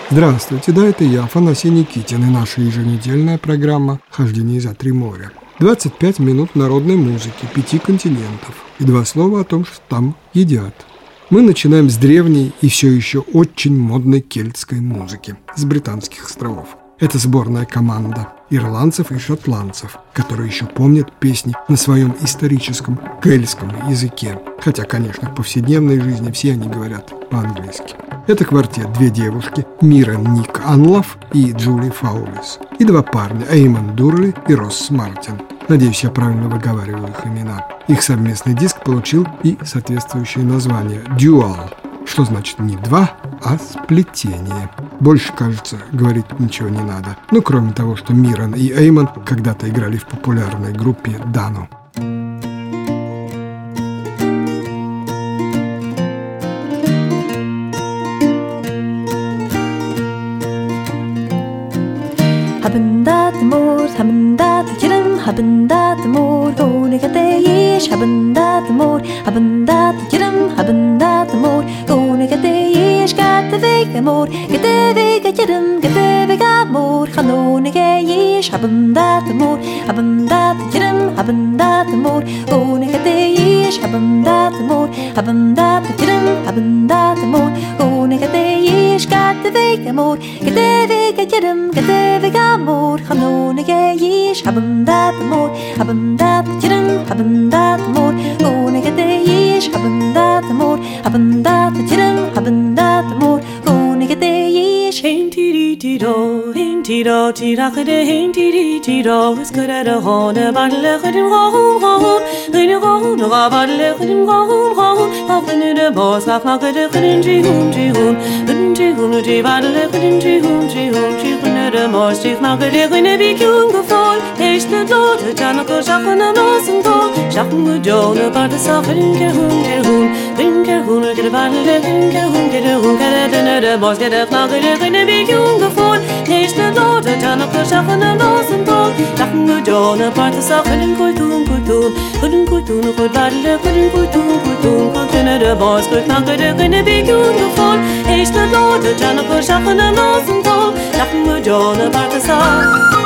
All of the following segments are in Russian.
Здравствуйте, да, это я, Афанасий Никитин, и наша еженедельная программа «Хождение за три моря». 25 минут народной музыки 5 континентов и 2 слова о том, что там едят. Мы начинаем с древней и все еще очень модной кельтской музыки с Британских островов. Это сборная команда ирландцев и шотландцев, которые еще помнят песни на своем историческом гельском языке. Хотя, конечно, в повседневной жизни все они говорят по-английски. Это квартет, 2 девушки, Мирен Ник Анлов и Джули Фаулис. И 2 парня, Эймон Дурли и Росс Мартин. Надеюсь, я правильно выговариваю их имена. Их совместный диск получил и соответствующее название «Dual», что значит не 2, а сплетение. Больше, кажется, говорить ничего не надо. Ну, кроме того, что Мирен и Эймон когда-то играли в популярной группе «Дану». Habenda the moor, habenda the jirim, habenda the moor, go to get the yesh, habenda the moor, habenda the jirim, habenda the moor, go to get the yesh, got the vega moor, get the vega jirim, get the vega moor, hano to get yesh, habenda the moor, habenda the jirim, habenda the moor, go to get the yesh, habenda the moor, habenda the jirim, habenda the moor, go to get the yesh, got the vega moor, get the vega jirim, get the vega moor, hano to get yesh, habenda the moor, habenda the jirim, habenda the moor, go to get the yesh, habenda the moor, habenda the jirim, habenda the moor, go to get the yesh. Hinty-dee-dee-do, hinty-do, tee-da-ka-de, hinty-dee-dee-do. It's good at a home, a bottle of it, go-home, in a go-home, a bottle of it, go-home, up in the boss, like a good in-jee-hoon, jee-hoon, in-jee-hoon, jee-bottle of it, in-jee-hoon, jee-hoon, jee-hoon, the most, jee-hoon, in a big young fall, taste the Lord, the Janaka, Shakan, and Osen, Shakan, the Jonah, but the Safin, Kerhoon, Kerhoon, get a bottle of it, Kerhoon, get a hoon, get a the boss, get a clock, in a big young fall, taste the Lord, the Janaka, Shakan, and Osen, Shakan, the Jonah, but the Safin, couldn't good battle, couldn't, continue the boss, could not get in a big young fall, taste the Lord, the Janaka, Shakan, and Osen, Shakan, the Jonah, but the Safin.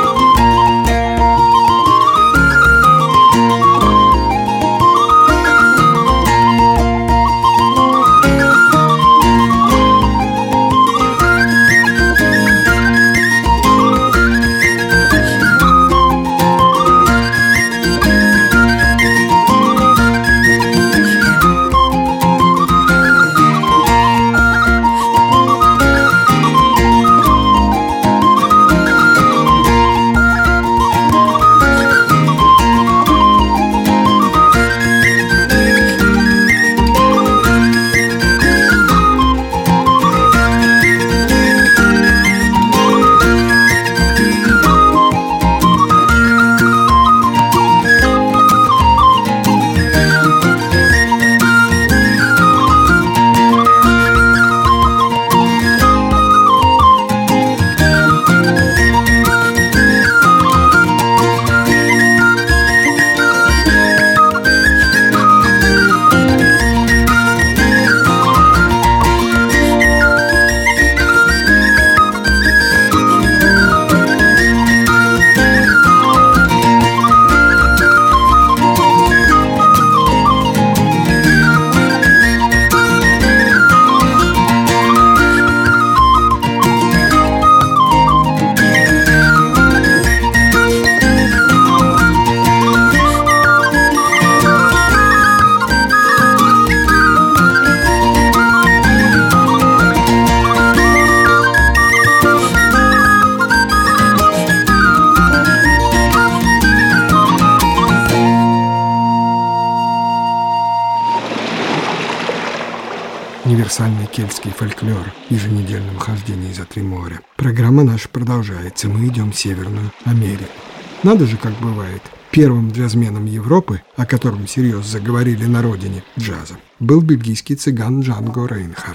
Универсальный кельтский фольклор в еженедельном хождении за три моря. Программа наша продолжается. Мы идем в Северную Америку. Надо же, как бывает. Первым джазменом Европы, о котором всерьез заговорили на родине джаза, был бельгийский цыган Джанго Рейнхард.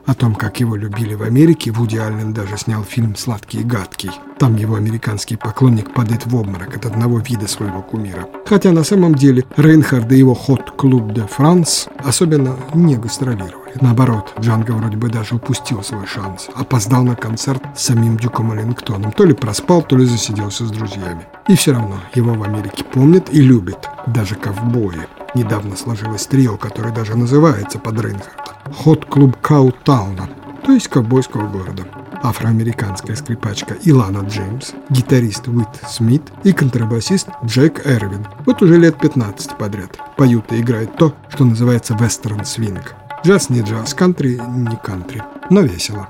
О том, как его любили в Америке, Вуди Аллен даже снял фильм «Сладкий и гадкий». Там его американский поклонник падает в обморок от одного вида своего кумира. Хотя на самом деле Рейнхард и его «Hot Club de France» особенно не гастролировали. Наоборот, Джанго вроде бы даже упустил свой шанс. Опоздал на концерт с самим Дюком Эллингтоном. То ли проспал, то ли засиделся с друзьями. И все равно его в Америке помнят и любят. Даже ковбои. Недавно сложилось трио, которое даже называется под Рейнхарда. Hot Club Cowtowna, то есть ковбойского города. Афроамериканская скрипачка Илана Джеймс, гитарист Уит Смит и контрабасист Джек Эрвин. Вот уже лет 15 подряд поют и играют то, что называется вестерн-свинг. Джаз не джаз, кантри не кантри, но весело.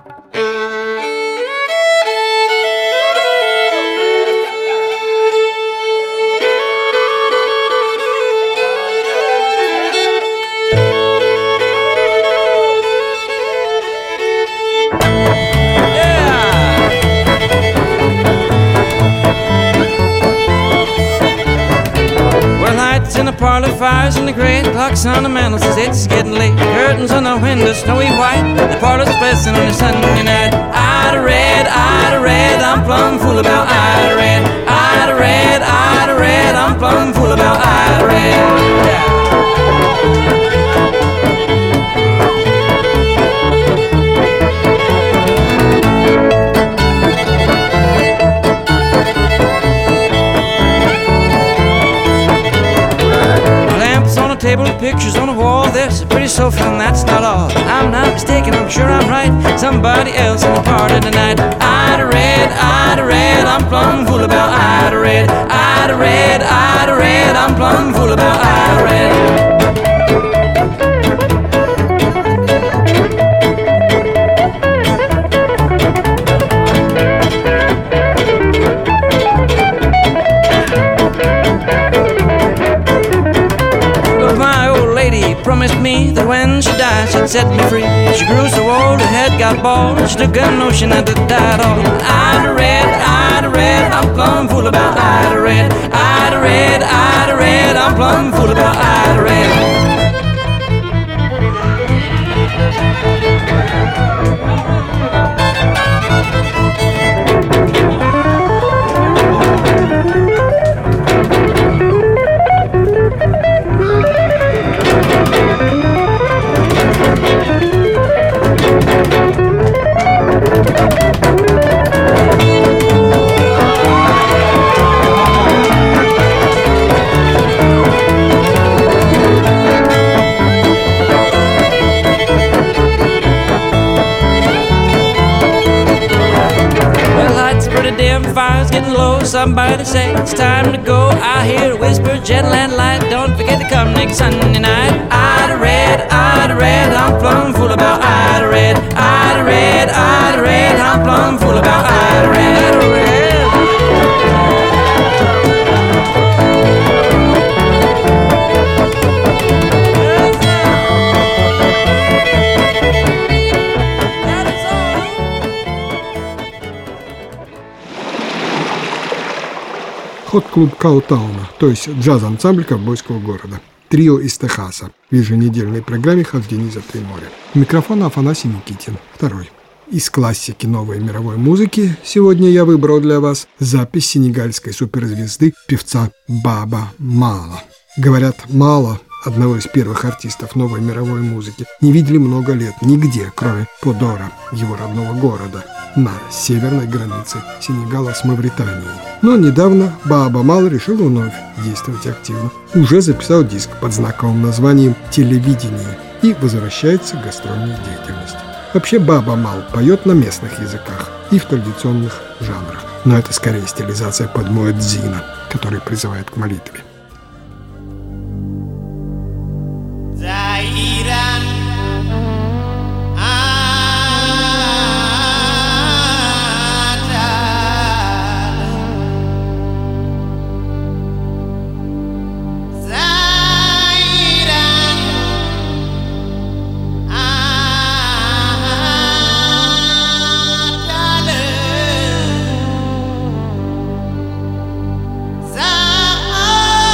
In the parlor, fires in the grate, clocks on the mantel says it's getting late. Curtains on the window, snowy white. The parlor's blessing on a Sunday night. Ida Red, I'm plumb fool about Ida Red. Ida Red, I'm plumb fool about Ida Red. Yeah. Table, pictures on the wall. There's a pretty sofa and that's not all. I'm not mistaken, I'm sure I'm right. Somebody else in the party tonight. Ida Red, I'm plumb fool about Ida Red. Ida Red, I'm plumb fool about Ida Red. Promised me that when she died she'd set me free. She grew so old, her head got bald, and she took a notion that it died all. Ida Red, I'm plumb fool about Ida Red. Ida Red, I'm plumb fool about Ida Red. Fire's getting low, somebody say it's time to go. I hear a whisper, gentle and light, don't forget to come next Sunday night. Ida Red, I'm plumb fool about Ida Red. Ida Red, I'm plumb fool about Ida Red. Ida Red. Hot Club Cowtowna, то есть джаз-ансамбль ковбойского города. Трио из Техаса в еженедельной программе «Хождение за три моря». У микрофона Афанасий Никитин, второй. Из классики новой мировой музыки сегодня я выбрал для вас запись сенегальской суперзвезды певца Баба Мала. Говорят, Мала, одного из первых артистов новой мировой музыки, не видели много лет нигде, кроме Подора, его родного города, на северной границе Сенегала с Мавританией. Но недавно Баба Мал решил вновь действовать активно. Уже записал диск под знаковым названием «Телевидение» и возвращается к гастрольной деятельности. Вообще Баба Мал поет на местных языках и в традиционных жанрах. Но это скорее стилизация под муэдзина, который призывает к молитве. Za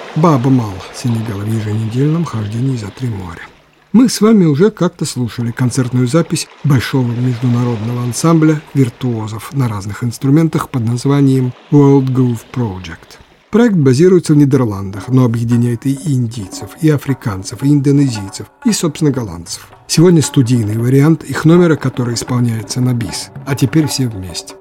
Баба Мал Сенегала в еженедельном хождении за 3 моря. Мы с вами уже как-то слушали концертную запись большого международного ансамбля виртуозов на разных инструментах под названием World Groove Project. Проект базируется в Нидерландах, но объединяет и индийцев, и африканцев, и индонезийцев, и, собственно, голландцев. Сегодня студийный вариант их номера, который исполняется на бис. А теперь все вместе.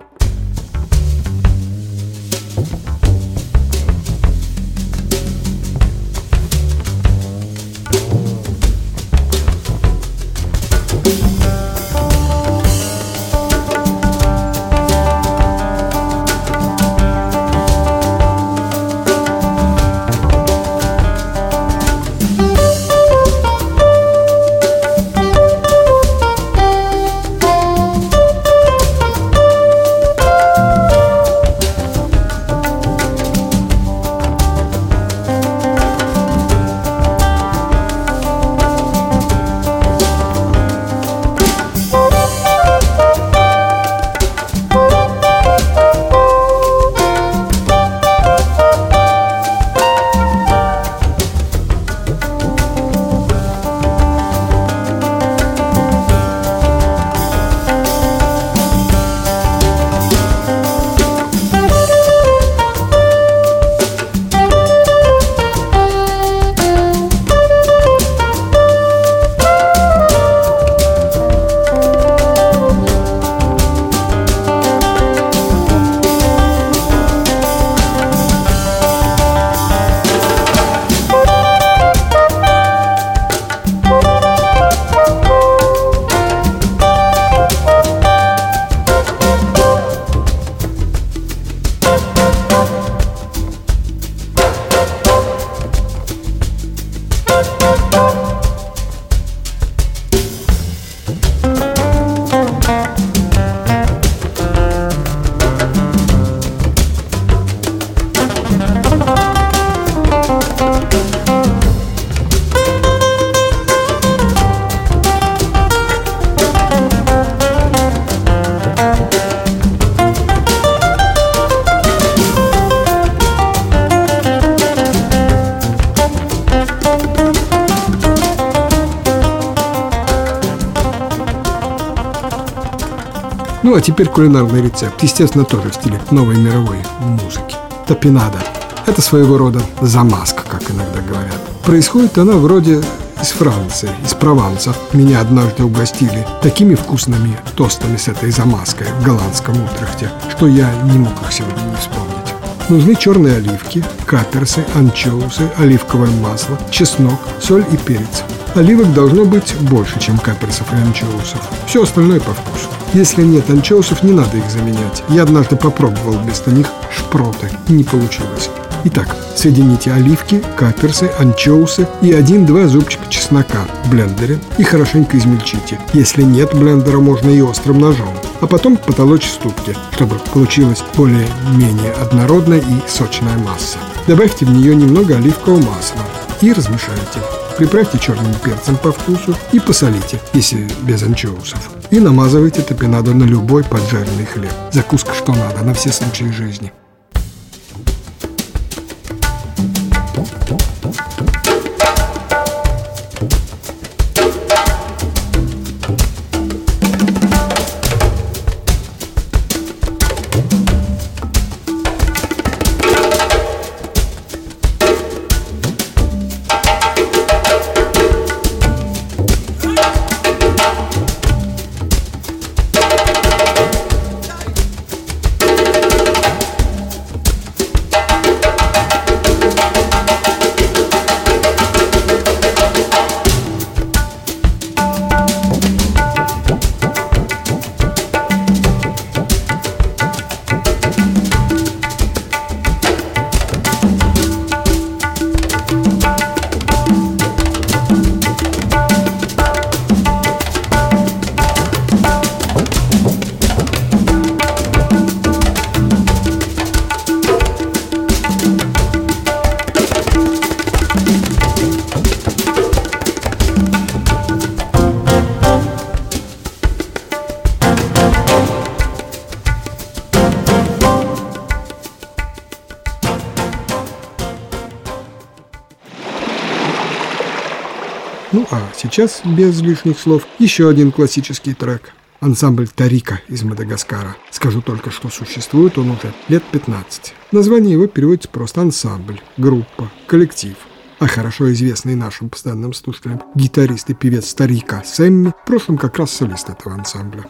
Ну а теперь кулинарный рецепт, естественно, тоже в стиле новой мировой музыки. Тапинада. Это своего рода замазка, как иногда говорят. Происходит она вроде из Франции, из Прованса. Меня однажды угостили такими вкусными тостами с этой замазкой в голландском Утрехте, что я не мог их сегодня не вспомнить. Нужны черные оливки, каперсы, анчоусы, оливковое масло, чеснок, соль и перец. Оливок должно быть больше, чем каперсов и анчоусов. Все остальное по вкусу. Если нет анчоусов, не надо их заменять. Я однажды попробовал вместо них шпроты. Не получилось. Итак, соедините оливки, каперсы, анчоусы и 1-2 зубчика чеснока в блендере и хорошенько измельчите. Если нет блендера, можно и острым ножом. А потом потолочь ступки, чтобы получилась более-менее однородная и сочная масса. Добавьте в нее немного оливкового масла и размешайте. Приправьте черным перцем по вкусу и посолите, если без анчоусов. И намазывайте тапинаду на любой поджаренный хлеб. Закуска что надо, на все случаи жизни. Ну а сейчас, без лишних слов, еще один классический трек. Ансамбль «Тарика» из Мадагаскара. Скажу только, что существует он уже лет 15. Название его переводится просто «ансамбль», «группа», «коллектив». А хорошо известный нашим постоянным слушателям гитарист и певец Тарика Сэмми в прошлом как раз солист этого ансамбля.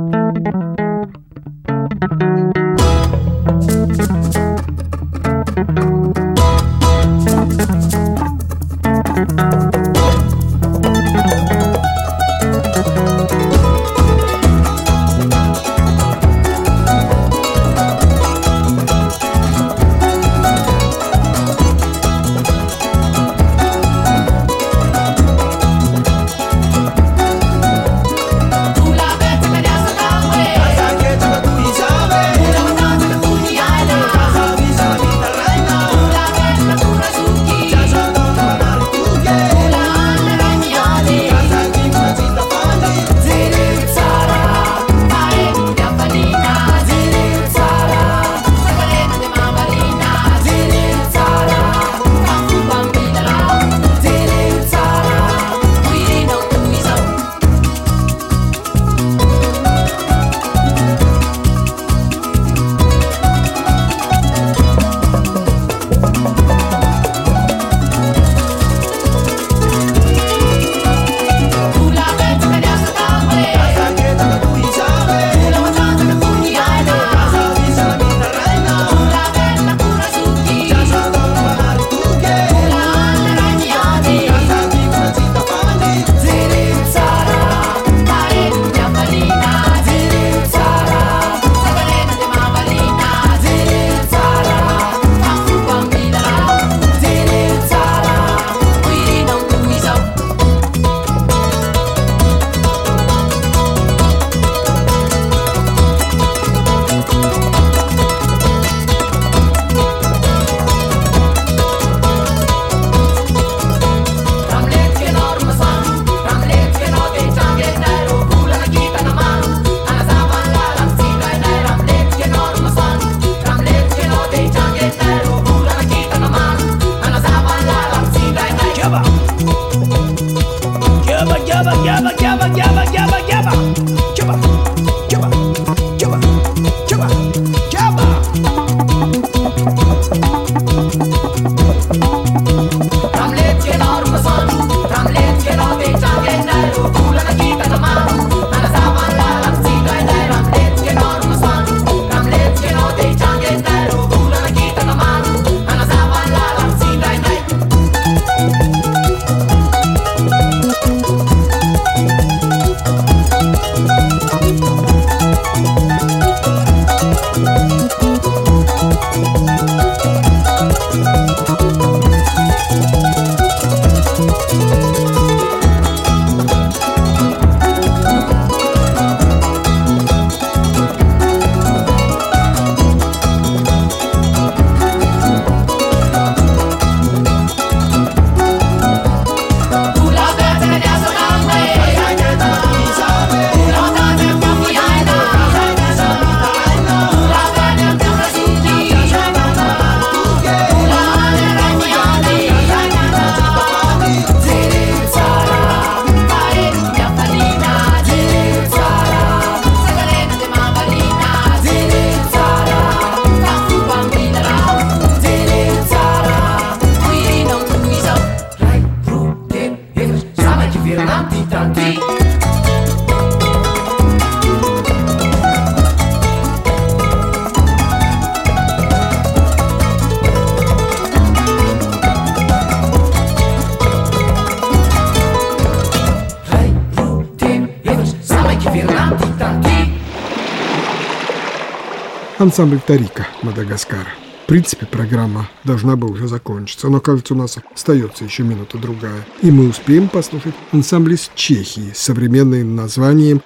Ансамбль «Тарика», Мадагаскар. В принципе, программа должна бы уже закончиться, но, кажется, у нас остается еще минута-другая. И мы успеем послушать ансамбль из Чехии с современным названием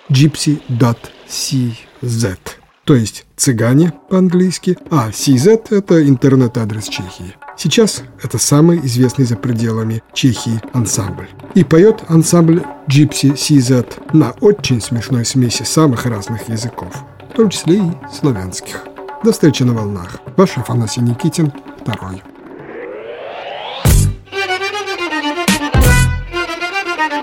Gypsy.cz, то есть «цыгане» по-английски, а CZ – это интернет-адрес Чехии. Сейчас это самый известный за пределами Чехии ансамбль. И поет ансамбль Gypsy.cz на очень смешной смеси самых разных языков, в том числе и славянских. До встречи на волнах. Ваш Афанасий Никитин, 2.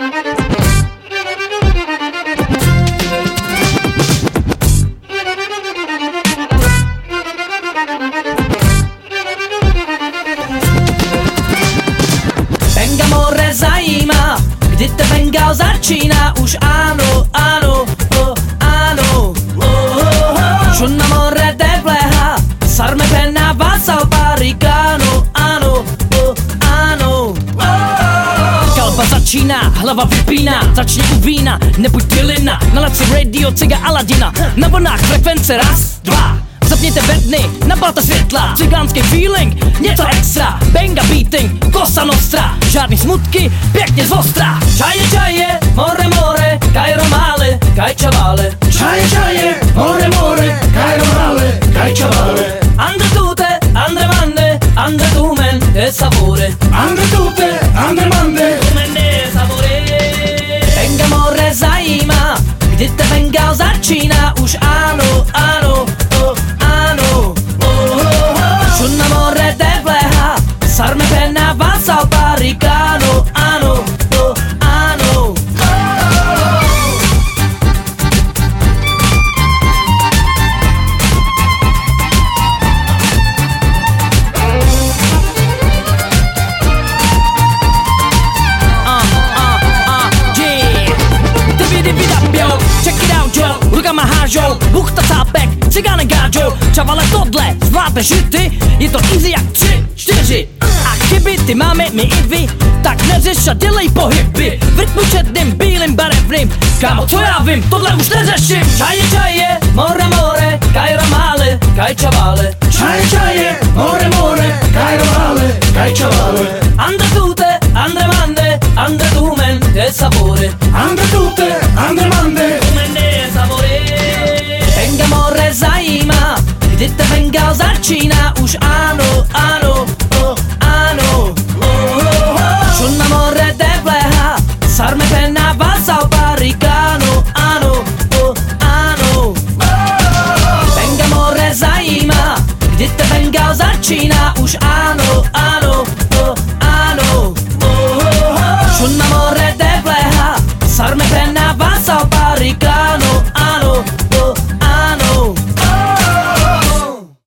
začíná už ano, ano, ano. Schon amore de pleha, sarme penna vasa al parigano, ano, ano. Kalba začíná, hlava vypíná, začni u vína, nebuď pilina, nalad si radio ciga Aladina, na vlnách frekvence raz, dva. Zapněte bedny, nabalte světla, cigánský feeling, něco extra, benga beating, Cosa Nostra, žádný smutky, pěkně zvostra. Čaje, čaje, more, more, kaj romale, kaj čavale. Čaje, čaje, more, more, kaj romale, kaj čavale. Andre tute, andre mande, andre tumen, de sapore. Andre tute, andre mande, tumen de sapore. Benga more zajímá, kdy te bengal začíná, už ano, ano. Schon amore de pleha, sarme penna vasa al parigano, ano, ano. Yeah. Check it out, Joe, look at my hard Joe, buchta tápek, cigánek gáčo, čavale tohle, zvládne žity, je to easy jak 3, 4. A chyby ty máme my i vy, tak neřeš a dělej pohyby, v rytmu černým, bílým, barevným, kámo co já vím, tohle už neřeším. Čaje, čaje, more, more, kaj romale, kaj čavale. Čaje, čaje, more, more, kaj romale, kaj čavale. Andre tute, andre mande, andre tumen, de sapore. Andre tute, andre mande, tumen de sapore. Benga more zajímá, kdy te bengal začíná, už ano, ano, ano. Schon amore de pleha, sarme penna vasa al parigano, ano, ano. Benga more zajímá, kdy te bengal začíná, už ano, ano. Schon amore de pleha, sarme penna vasa al parigano, ano, ano. Benga more zajímá, kdy te bengal začíná, už ano, ano, ano. Schon amore zajímá, kdy te bengal začíná, už ano, ano, ano. Benga more zajímá, kdy te bengal začíná, už ano, ano, ano. Schon amore zajímá, kdy te bengal začíná, už